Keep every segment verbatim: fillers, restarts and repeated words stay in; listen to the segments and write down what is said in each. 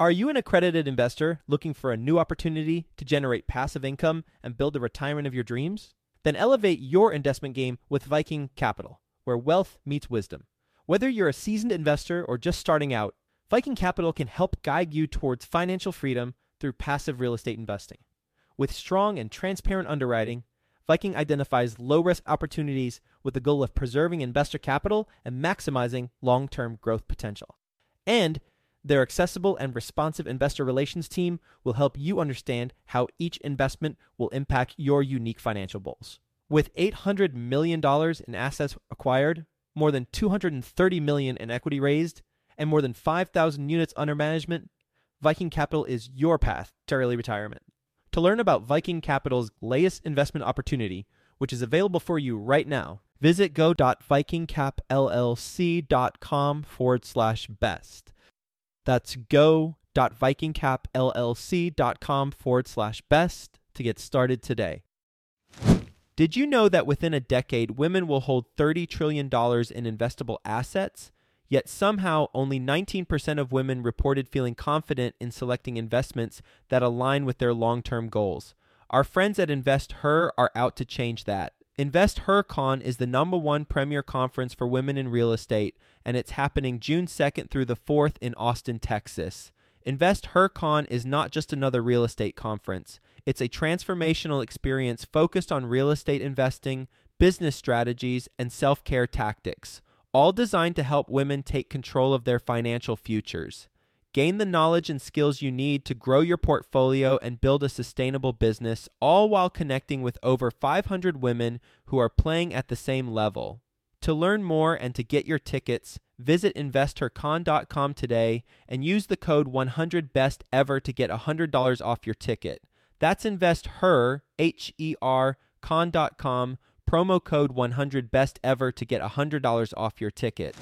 Are you an accredited investor looking for a new opportunity to generate passive income and build the retirement of your dreams? Then elevate your investment game with Viking Capital, where wealth meets wisdom. Whether you're a seasoned investor or just starting out, Viking Capital can help guide you towards financial freedom through passive real estate investing. With strong and transparent underwriting, Viking identifies low-risk opportunities with the goal of preserving investor capital and maximizing long-term growth potential. And their accessible and responsive investor relations team will help you understand how each investment will impact your unique financial goals. With eight hundred million dollars in assets acquired, more than two hundred thirty million dollars in equity raised, and more than five thousand units under management, Viking Capital is your path to early retirement. To learn about Viking Capital's latest investment opportunity, which is available for you right now, visit go.vikingcapllc.com forward slash best. That's go.vikingcapllc.com forward slash best to get started today. Did you know that within a decade, women will hold thirty trillion dollars in investable assets? Yet somehow only nineteen percent of women reported feeling confident in selecting investments that align with their long-term goals. Our friends at InvestHer are out to change that. InvestHerCon is the number one premier conference for women in real estate, and it's happening June second through the fourth in Austin, Texas. InvestHerCon is not just another real estate conference. It's a transformational experience focused on real estate investing, business strategies, and self-care tactics, all designed to help women take control of their financial futures. Gain the knowledge and skills you need to grow your portfolio and build a sustainable business, all while connecting with over five hundred women who are playing at the same level. To learn more and to get your tickets, visit investor con dot com today and use the code one hundred best ever to get one hundred dollars off your ticket. That's InvestHer, H E R, con dot com, promo code one hundred best ever to get one hundred dollars off your ticket.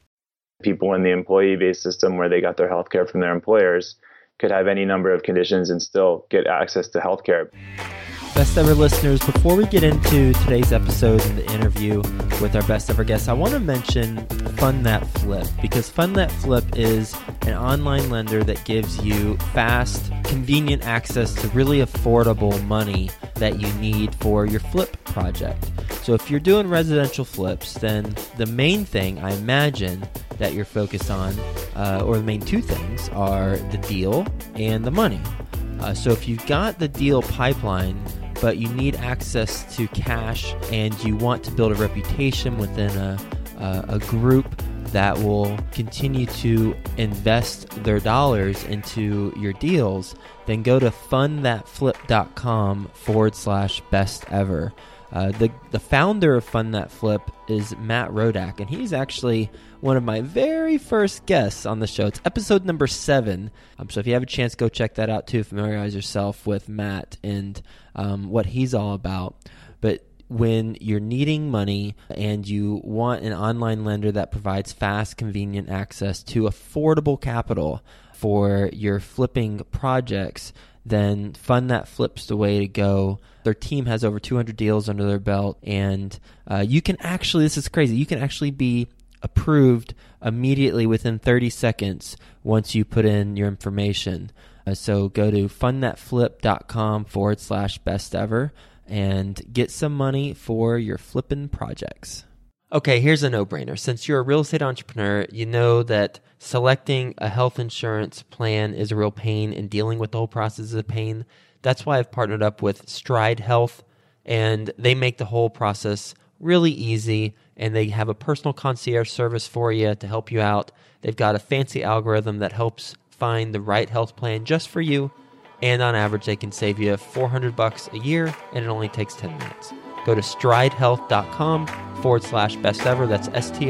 People in the employee-based system where they got their health care from their employers could have any number of conditions and still get access to health care. Best ever listeners, before we get into today's episode and the interview with our best ever guest, I want to mention Fund That Flip, because Fund That Flip is an online lender that gives you fast, convenient access to really affordable money that you need for your flip project. So if you're doing residential flips, then the main thing I imagine that you're focused on, uh, or the main two things, are the deal and the money. Uh, so if you've got the deal pipeline, but you need access to cash and you want to build a reputation within a, a, a group that will continue to invest their dollars into your deals, then go to fundthatflip.com forward slash best ever. Uh, the, the founder of Fund That Flip is Matt Rodak, and he's actually one of my very first guests on the show. It's episode number seven. Um, so if you have a chance, go check that out too. Familiarize yourself with Matt and um, what he's all about. But when you're needing money and you want an online lender that provides fast, convenient access to affordable capital for your flipping projects, then Fund That Flip's the way to go. Their team has over two hundred deals under their belt, and uh, you can actually, this is crazy, you can actually be approved immediately within thirty seconds once you put in your information. Uh, so go to fundthatflip.com forward slash best ever and get some money for your flipping projects. Okay, here's a no-brainer. Since you're a real estate entrepreneur, you know that selecting a health insurance plan is a real pain, and dealing with the whole process is a pain. That's why I've partnered up with Stride Health, and they make the whole process really easy, and they have a personal concierge service for you to help you out. They've got a fancy algorithm that helps find the right health plan just for you, and on average, they can save you four hundred bucks a year, and it only takes ten minutes. Go to stridehealth.com forward slash best ever. That's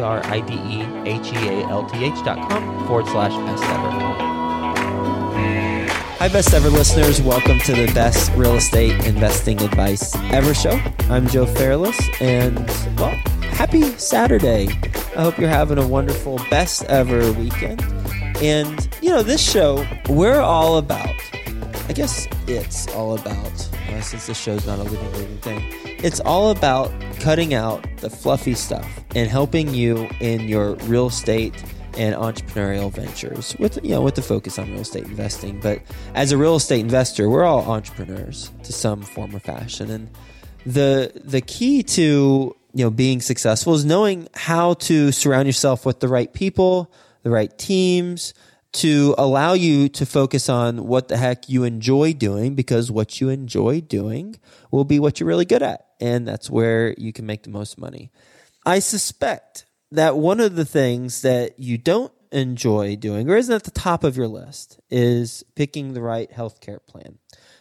S-T-R-I-D-E-H-E-A-L-T-H dot com forward slash best ever. Hi, best ever listeners. Welcome to the best real estate investing advice ever show. I'm Joe Fairless, and well, happy Saturday. I hope you're having a wonderful best ever weekend. And, you know, this show, we're all about, I guess it's all about, uh, since this show's not a living, living thing, it's all about cutting out the fluffy stuff and helping you in your real estate and entrepreneurial ventures with, you know, with the focus on real estate investing. But as a real estate investor, we're all entrepreneurs to some form or fashion. And the the key to, you know, being successful is knowing how to surround yourself with the right people, the right teams, to allow you to focus on what the heck you enjoy doing, because what you enjoy doing will be what you're really good at. And that's where you can make the most money. I suspect that one of the things that you don't enjoy doing, or isn't at the top of your list, is picking the right healthcare plan.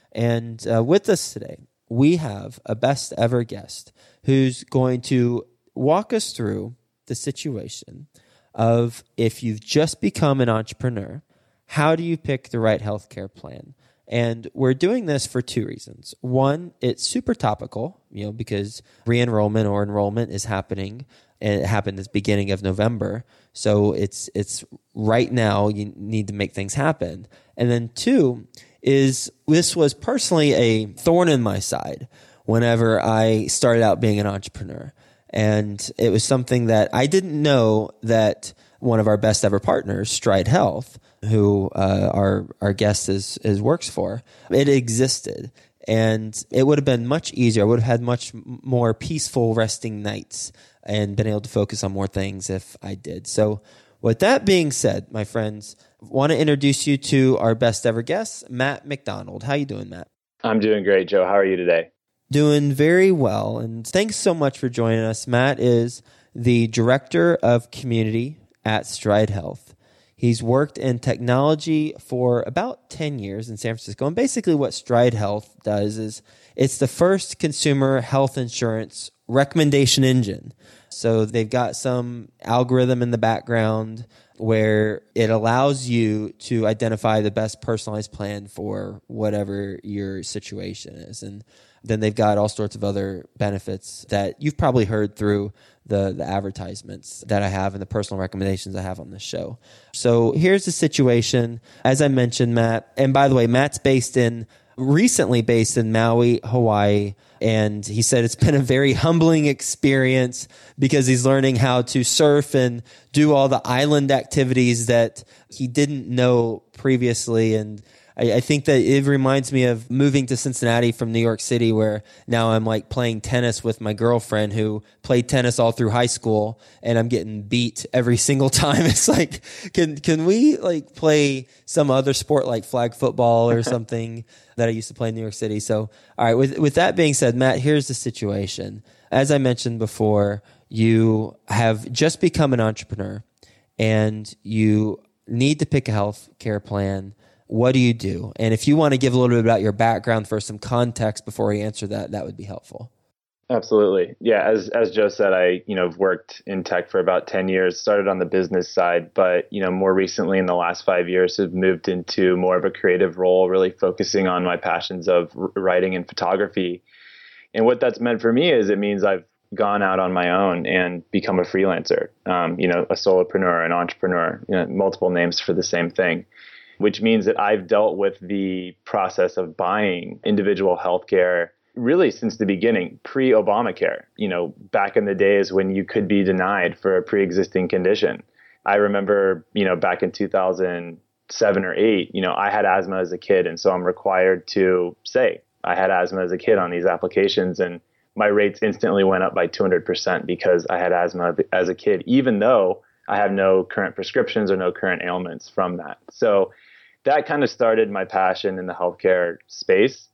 And uh, with us today, we have a best ever guest who's going to walk us through the situation of, if you've just become an entrepreneur, how do you pick the right healthcare plan? And we're doing this for two reasons. One, it's super topical, you know, because re-enrollment or enrollment is happening, and it happened at the beginning of November. So it's it's right now, you need to make things happen. And then two is, this was personally a thorn in my side whenever I started out being an entrepreneur. And it was something that I didn't know that one of our best ever partners, Stride Health, who uh, our our guest is, is works for, it existed. And it would have been much easier. I would have had much more peaceful resting nights and been able to focus on more things if I did. So with that being said, my friends, I want to introduce you to our best ever guest, Matt McDonald. How you doing, Matt? I'm doing great, Joe. How are you today? Doing very well. And thanks so much for joining us. Matt is the Director of Community at Stride Health. He's worked in technology for about ten years in San Francisco. And basically what Stride Health does is it's the first consumer health insurance recommendation engine. So they've got some algorithm in the background where it allows you to identify the best personalized plan for whatever your situation is. And then they've got all sorts of other benefits that you've probably heard through the, the advertisements that I have and the personal recommendations I have on this show. So here's the situation. As I mentioned, Matt, and by the way, Matt's based in, recently based in Maui, Hawaii. And he said it's been a very humbling experience because he's learning how to surf and do all the island activities that he didn't know previously. And I, I think that it reminds me of moving to Cincinnati from New York City, where now I'm like playing tennis with my girlfriend who played tennis all through high school, and I'm getting beat every single time. It's like, can can we like play some other sport like flag football or something that I used to play in New York City? So, all right, with with that being said, Matt, here's the situation. As I mentioned before, you have just become an entrepreneur and you need to pick a health care plan. What do you do? And if you want to give a little bit about your background for some context before we answer that, that would be helpful. Absolutely. Yeah. As, as Joe said, I, you know, worked in tech for about ten years, started on the business side, but, you know, more recently in the last five years have moved into more of a creative role, really focusing on my passions of writing and photography. And what that's meant for me is it means I've gone out on my own and become a freelancer, um, you know, a solopreneur, an entrepreneur, you know, multiple names for the same thing, which means that I've dealt with the process of buying individual healthcare really since the beginning, pre-Obamacare, you know, back in the days when you could be denied for a pre-existing condition. I remember, you know, back in two thousand seven or eight, you know, I had asthma as a kid. And so I'm required to say I had asthma as a kid on these applications. And my rates instantly went up by two hundred percent because I had asthma as a kid, even though I have no current prescriptions or no current ailments from that. So that kind of started my passion in the healthcare space.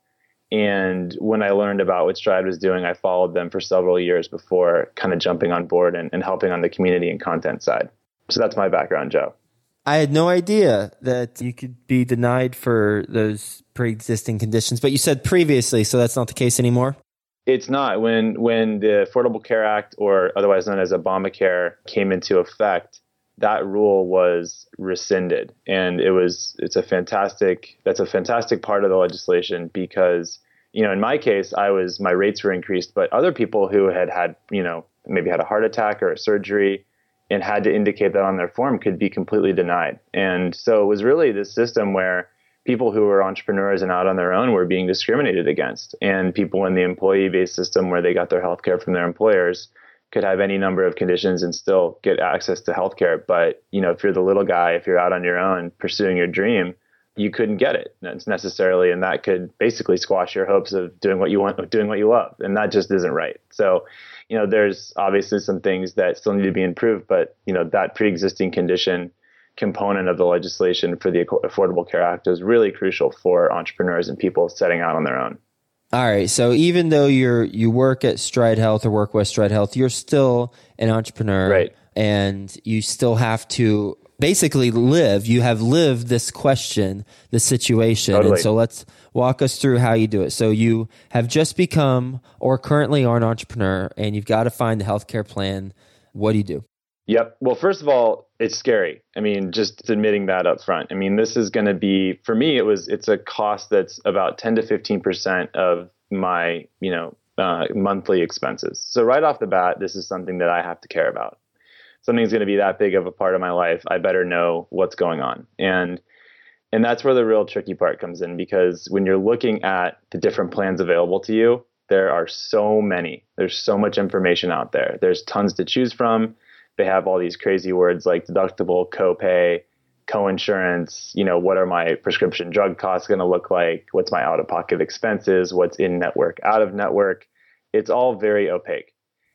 And when I learned about what Stride was doing, I followed them for several years before kind of jumping on board and, and helping on the community and content side. So that's my background, Joe. I had no idea that you could be denied for those pre-existing conditions, but you said previously, so that's not the case anymore? It's not. When when the Affordable Care Act, or otherwise known as Obamacare, came into effect, that rule was rescinded. And it was, it's a fantastic, that's a fantastic part of the legislation because, you know, in my case, I was, my rates were increased, but other people who had had, you know, maybe had a heart attack or a surgery and had to indicate that on their form could be completely denied. And so it was really this system where people who were entrepreneurs and out on their own were being discriminated against, and people in the employee-based system where they got their health care from their employers, could have any number of conditions and still get access to healthcare. But, you know, if you're the little guy, if you're out on your own pursuing your dream, you couldn't get it necessarily. And that could basically squash your hopes of doing what you want, doing what you love. And that just isn't right. So, you know, there's obviously some things that still need to be improved, but, you know, that pre-existing condition component of the legislation for the Affordable Care Act is really crucial for entrepreneurs and people setting out on their own. All right. So even though you're you work at Stride Health or work with Stride Health, you're still an entrepreneur, right? And you still have to basically live. You have lived this question, this situation. Totally. And so let's walk us through how you do it. So you have just become or currently are an entrepreneur, and you've got to find a healthcare plan. What do you do? Yep. Well, first of all, it's scary. I mean, just admitting that up front. I mean, this is going to be, for me, it was, it's a cost that's about ten to fifteen percent of my, you know, uh, monthly expenses. So right off the bat, this is something that I have to care about. Something's going to be that big of a part of my life. I better know what's going on. And, and that's where the real tricky part comes in, because when you're looking at the different plans available to you, there are so many, there's so much information out there. There's tons to choose from. They have all these crazy words like deductible, copay, coinsurance. You know, what are my prescription drug costs going to look like? What's my out-of-pocket expenses? What's in network, out of network? It's all very opaque.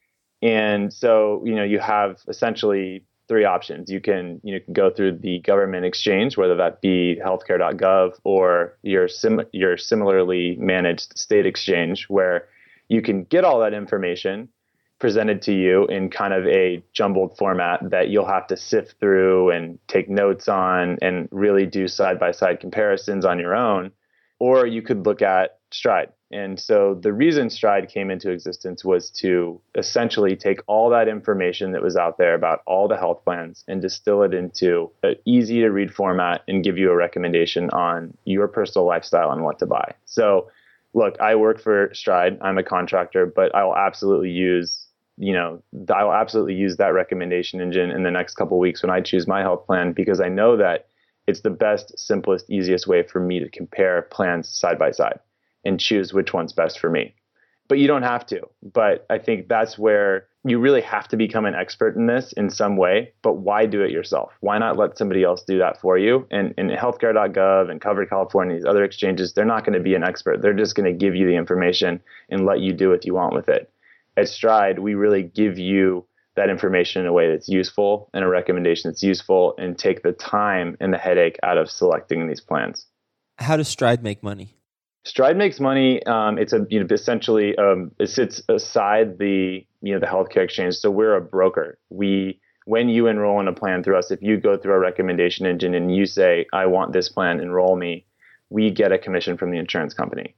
And so, you know, you have essentially three options. You can, you know, can go through the government exchange, whether that be healthcare dot gov or your sim- your similarly managed state exchange, where you can get all that information presented to you in kind of a jumbled format that you'll have to sift through and take notes on and really do side-by-side comparisons on your own. Or you could look at Stride. And so the reason Stride came into existence was to essentially take all that information that was out there about all the health plans and distill it into an easy to read format and give you a recommendation on your personal lifestyle and what to buy. So look, I work for Stride. I'm a contractor, but I will absolutely use you know, I will absolutely use that recommendation engine in the next couple of weeks when I choose my health plan, because I know that it's the best, simplest, easiest way for me to compare plans side by side and choose which one's best for me. But you don't have to. But I think that's where you really have to become an expert in this in some way. But why do it yourself? Why not let somebody else do that for you? And in healthcare dot gov and Covered California, these other exchanges, they're not going to be an expert. They're just going to give you the information and let you do what you want with it. At Stride, we really give you that information in a way that's useful and a recommendation that's useful, and take the time and the headache out of selecting these plans. How does Stride make money? Stride makes money. Um, it's a you know essentially um, it sits aside the you know the healthcare exchange. So we're a broker. We when you enroll in a plan through us, if you go through our recommendation engine and you say, "I want this plan, enroll me," we get a commission from the insurance company.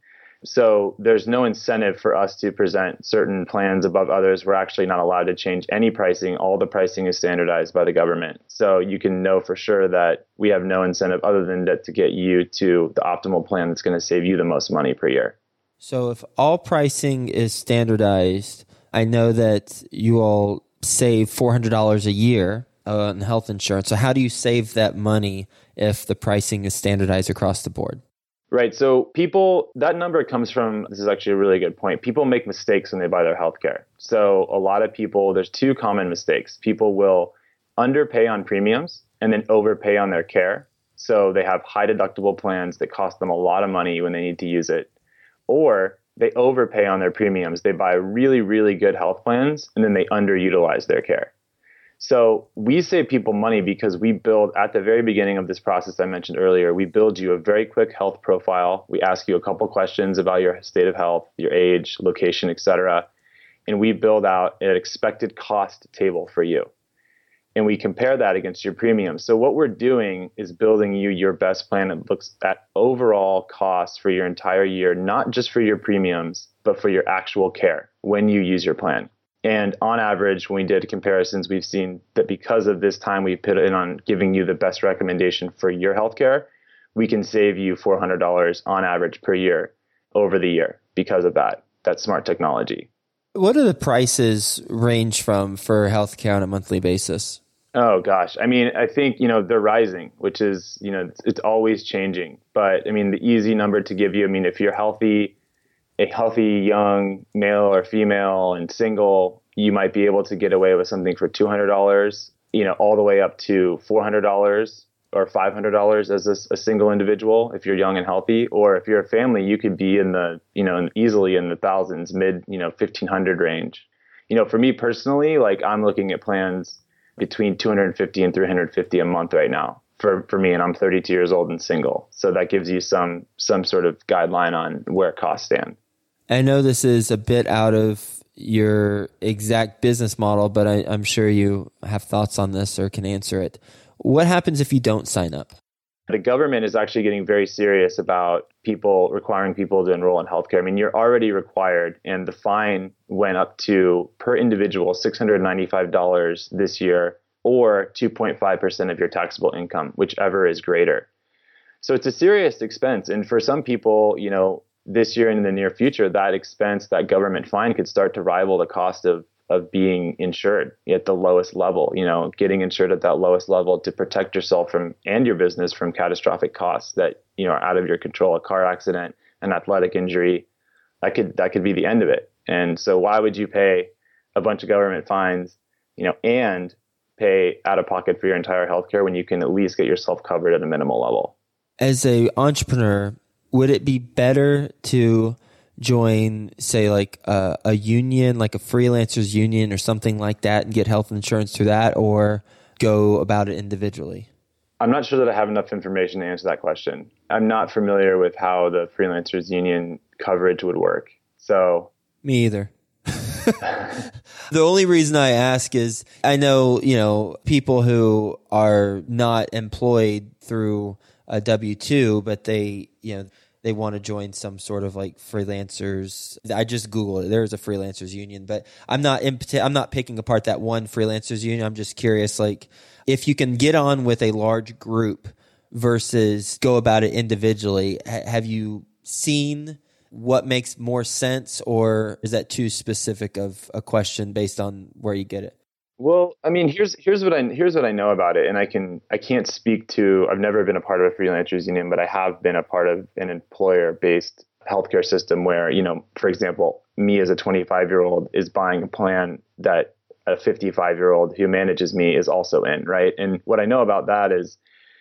So there's no incentive for us to present certain plans above others. We're actually not allowed to change any pricing. All the pricing is standardized by the government. So you can know for sure that we have no incentive other than that to get you to the optimal plan that's going to save you the most money per year. So if all pricing is standardized, I know that you all save four hundred dollars a year on health insurance. So how do you save that money if the pricing is standardized across the board? Right. So people, that number comes from, this is actually a really good point. People make mistakes when they buy their healthcare. So a lot of people, there's two common mistakes. People will underpay on premiums and then overpay on their care. So they have high deductible plans that cost them a lot of money when they need to use it. Or they overpay on their premiums. They buy really, really good health plans and then they underutilize their care. So we save people money because we build, at the very beginning of this process I mentioned earlier, we build you a very quick health profile. We ask you a couple questions about your state of health, your age, location, et cetera. And we build out an expected cost table for you. And we compare that against your premium. So what we're doing is building you your best plan that looks at overall costs for your entire year, not just for your premiums, but for your actual care when you use your plan. And on average, when we did comparisons, we've seen that because of this time we put in on giving you the best recommendation for your healthcare, we can save you four hundred dollars on average per year over the year because of that, that smart technology. What do the prices range from for healthcare on a monthly basis? Oh, gosh. I mean, I think, you know, they're rising, which is, you know, it's, it's always changing. But I mean, the easy number to give you, I mean, if you're healthy, a healthy young male or female and single, you might be able to get away with something for two hundred dollars, you know, all the way up to four hundred dollars or five hundred dollars as a, a single individual if you're young and healthy. Or if you're a family, you could be in the, you know, easily in the thousands, mid, you know, fifteen hundred range. You know, for me personally, like I'm looking at plans between two hundred fifty and three hundred fifty a month right now for, for me. And I'm thirty-two years old and single. So that gives you some, some sort of guideline on where costs stand. I know this is a bit out of your exact business model, but I, I'm sure you have thoughts on this or can answer it. What happens if you don't sign up? The government is actually getting very serious about people requiring people to enroll in healthcare. I mean, you're already required, and the fine went up to, per individual, six hundred ninety-five dollars this year, or two point five percent of your taxable income, whichever is greater. So it's a serious expense. And for some people, you know, this year and in the near future, that expense, that government fine could start to rival the cost of of being insured at the lowest level, you know, getting insured at that lowest level to protect yourself from and your business from catastrophic costs that, you know, are out of your control. A car accident, an athletic injury, that could that could be the end of it. And so why would you pay a bunch of government fines, you know, and pay out of pocket for your entire healthcare when you can at least get yourself covered at a minimal level? As a entrepreneur, would it be better to join, say, like a, a union, like a freelancers union or something like that, and get health insurance through that, or go about it individually? I'm not sure that I have enough information to answer that question. I'm not familiar with how the freelancers union coverage would work. So me either. The only reason I ask is I know, you know, people who are not employed through a W two, but they, you know, they want to join some sort of like freelancers. I just Googled it. There's a freelancers union, but I'm not in, I'm not picking apart that one freelancers union. I'm just curious, like if you can get on with a large group versus go about it individually. Ha- have you seen what makes more sense, or is that too specific of a question based on where you get it? Well, I mean, here's here's what I here's what I know about it, and I can I can't speak to. I've never been a part of a freelancers union, but I have been a part of an employer-based healthcare system where, you know, for example, me as a twenty-five-year-old is buying a plan that a fifty-five-year-old who manages me is also in, right? And what I know about that is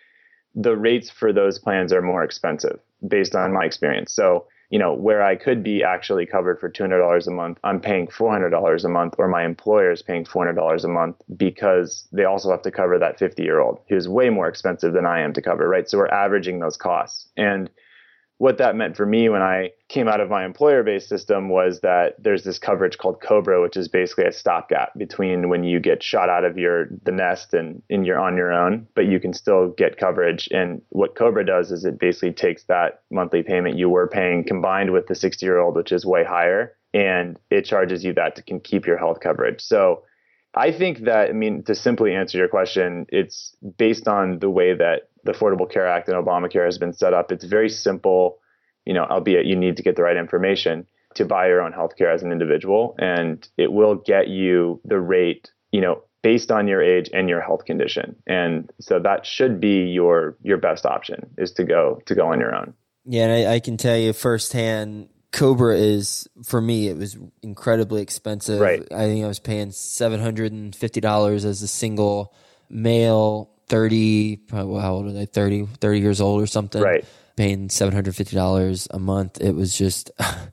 the rates for those plans are more expensive based on my experience. So, you know, where I could be actually covered for two hundred dollars a month, I'm paying four hundred dollars a month, or my employer is paying four hundred dollars a month because they also have to cover that fifty-year-old who's way more expensive than I am to cover, right? So we're averaging those costs. And what that meant for me when I came out of my employer-based system was that there's this coverage called COBRA, which is basically a stopgap between when you get shot out of your the nest and, and you're on your own, but you can still get coverage. And what COBRA does is it basically takes that monthly payment you were paying combined with the sixty-year-old, which is way higher, and it charges you that to can keep your health coverage. So I think that, I mean, to simply answer your question, it's based on the way that the Affordable Care Act and Obamacare has been set up. It's very simple, you know, albeit you need to get the right information to buy your own healthcare as an individual, and it will get you the rate, you know, based on your age and your health condition. And so that should be your your best option, is to go to go on your own. Yeah, and I, I can tell you firsthand, COBRA is, for me, it was incredibly expensive. Right. I think I was paying seven hundred fifty dollars as a single male, thirty, probably, how old are they, thirty, thirty years old or something. Right. Paying seven hundred fifty dollars a month. It was just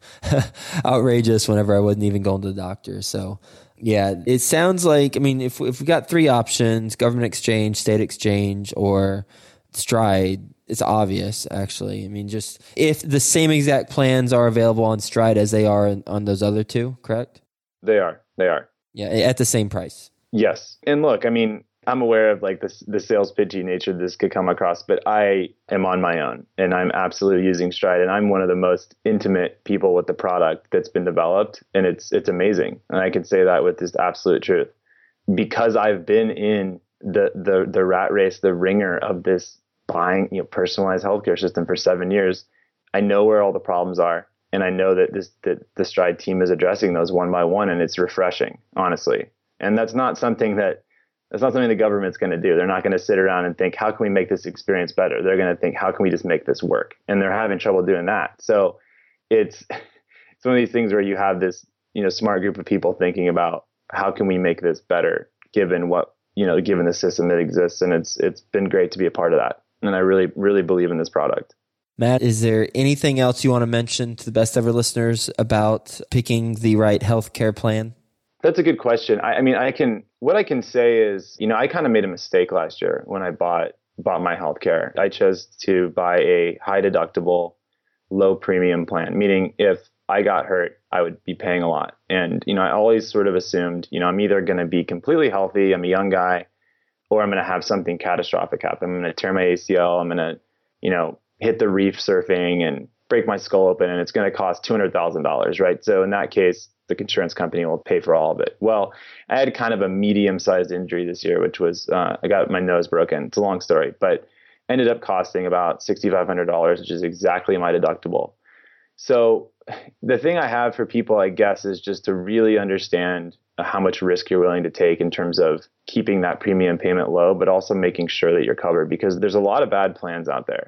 outrageous whenever I wasn't even going to the doctor. So yeah, it sounds like, I mean, if, if we got three options, government exchange, state exchange, or Stride, it's obvious, actually. I mean, just if the same exact plans are available on Stride as they are on those other two, correct? They are. They are. Yeah, at the same price. Yes. And look, I mean, I'm aware of like this, the sales pitchy nature this could come across, but I am on my own and I'm absolutely using Stride, and I'm one of the most intimate people with the product that's been developed, and it's it's amazing. And I can say that with just absolute truth because I've been in the the the rat race, the ringer of this buying, you know, personalized healthcare system for seven years. I know where all the problems are, and I know that this that the Stride team is addressing those one by one, and it's refreshing, honestly. And that's not something that That's not something the government's going to do. They're not going to sit around and think, how can we make this experience better? They're going to think, how can we just make this work? And they're having trouble doing that. So it's it's one of these things where you have this, you know, smart group of people thinking about how can we make this better given what, you know, given the system that exists. And it's, it's been great to be a part of that. And I really, really believe in this product. Matt, is there anything else you want to mention to the best ever listeners about picking the right healthcare plan? That's a good question. I, I mean, I can, what I can say is, you know, I kind of made a mistake last year when I bought, bought my healthcare. I chose to buy a high deductible, low premium plan, meaning if I got hurt, I would be paying a lot. And, you know, I always sort of assumed, you know, I'm either going to be completely healthy, I'm a young guy, or I'm going to have something catastrophic happen. I'm going to tear my A C L, I'm going to, you know, hit the reef surfing and break my skull open, and it's going to cost two hundred thousand dollars, right? So in that case, the insurance company will pay for all of it. Well, I had kind of a medium-sized injury this year, which was, uh, I got my nose broken. It's a long story, but ended up costing about six thousand five hundred dollars, which is exactly my deductible. So the thing I have for people, I guess, is just to really understand how much risk you're willing to take in terms of keeping that premium payment low, but also making sure that you're covered, because there's a lot of bad plans out there.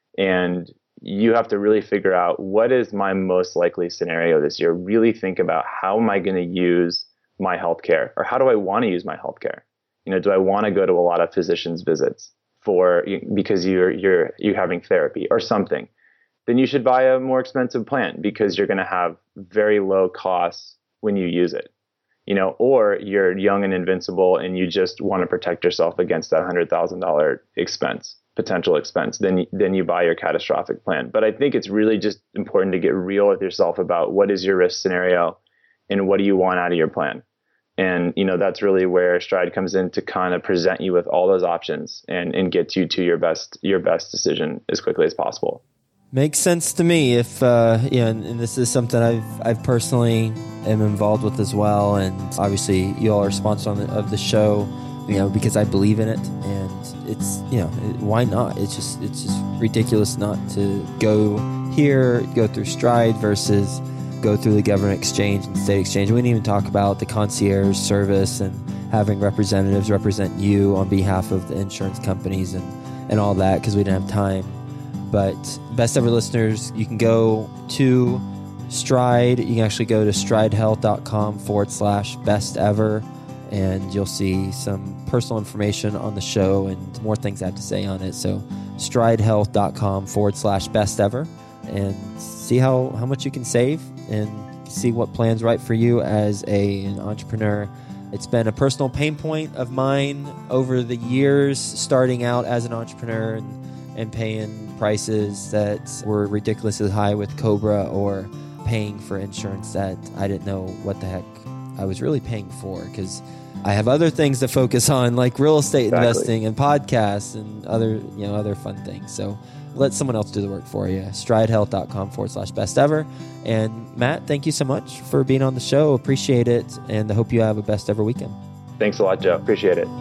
And you have to really figure out, what is my most likely scenario this year? Really think about, how am I going to use my healthcare, or how do I want to use my healthcare? You know, do I want to go to a lot of physician's visits for, because you're you're you're having therapy or something? Then you should buy a more expensive plan, because you're going to have very low costs when you use it. You know, or you're young and invincible and you just want to protect yourself against that one hundred thousand dollars expense. Potential expense, then then you buy your catastrophic plan. But I think it's really just important to get real with yourself about, what is your risk scenario and what do you want out of your plan. And, you know, that's really where Stride comes in, to kind of present you with all those options and, and get you to your best your best decision as quickly as possible. Makes sense to me. If uh, yeah, and, and this is something I've I've personally am involved with as well. And obviously, you all are sponsors on the, of the show, you know, because I believe in it. And it's, you know, why not? It's just it's just ridiculous not to go here, go through Stride versus go through the government exchange and state exchange. We didn't even talk about the concierge service and having representatives represent you on behalf of the insurance companies and, and all that, because we didn't have time. But best ever listeners, you can go to Stride. You can actually go to stridehealth.com forward slash best ever. And you'll see some personal information on the show and more things I have to say on it. So stridehealth.com forward slash best ever, and see how, how much you can save and see what plan's right for you as a, an entrepreneur. It's been a personal pain point of mine over the years, starting out as an entrepreneur and, and paying prices that were ridiculously high with Cobra, or paying for insurance that I didn't know what the heck I was really paying for, because I have other things to focus on, like real estate exactly. investing and podcasts and other, you know, other fun things. So let someone else do the work for you. stridehealth.com forward slash best ever. And Matt, thank you so much for being on the show. Appreciate it. And I hope you have a best ever weekend. Thanks a lot, Joe. Appreciate it.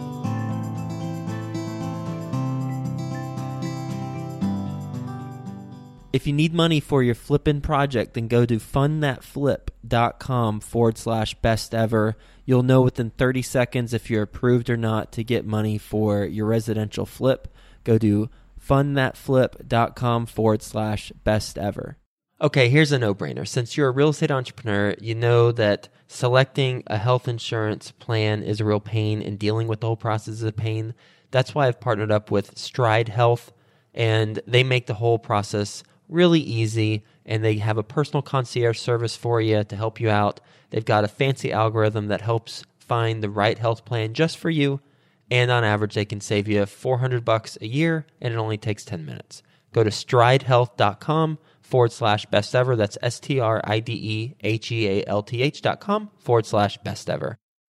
If you need money for your flipping project, then go to fundthatflip.com forward slash best ever. You'll know within thirty seconds if you're approved or not to get money for your residential flip. Go to fundthatflip.com forward slash best ever. Okay, here's a no-brainer. Since you're a real estate entrepreneur, you know that selecting a health insurance plan is a real pain, and dealing with the whole process is a pain. That's why I've partnered up with Stride Health, and they make the whole process really easy, and they have a personal concierge service for you to help you out. They've got a fancy algorithm that helps find the right health plan just for you, and on average, they can save you four hundred bucks a year, and it only takes ten minutes. Go to stridehealth.com forward slash best ever. That's S T R I D E H E A L T H dot com forward slash best ever.